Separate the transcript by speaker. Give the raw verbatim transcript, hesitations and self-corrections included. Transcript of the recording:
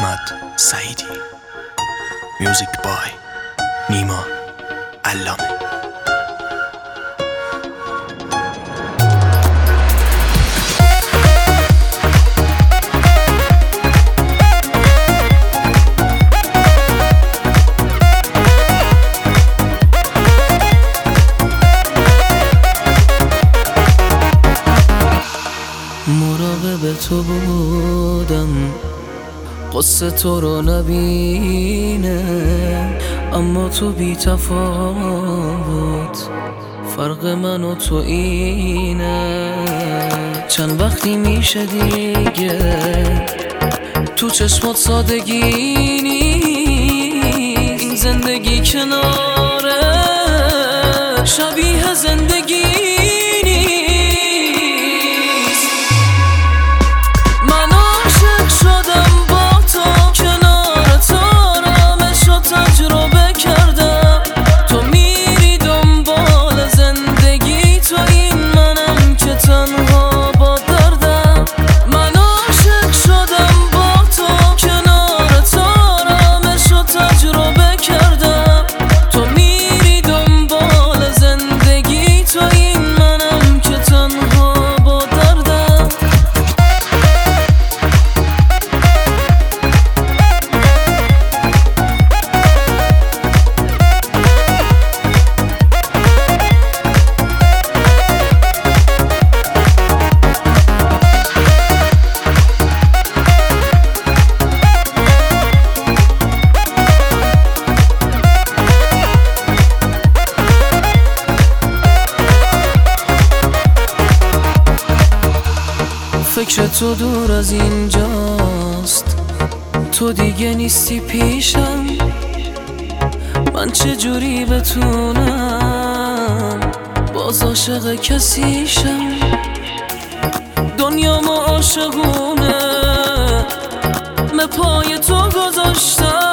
Speaker 1: احمد سعیدی. میوزیک بای نیما علامه.
Speaker 2: مراقب تو بودم قصه تو رو نبینه، اما تو بی تفاوت فرق من و تو اینه. چند وقتی میشه دیگه تو چشمات سادگی نیست، این زندگی کناره شبیه زندگی فکر تو دور از اینجاست، تو دیگه نیستی پیشم، من چجوری بتونم باز عاشق کسیشم؟ دنیا ما عاشقونه، به پای تو گذاشتم.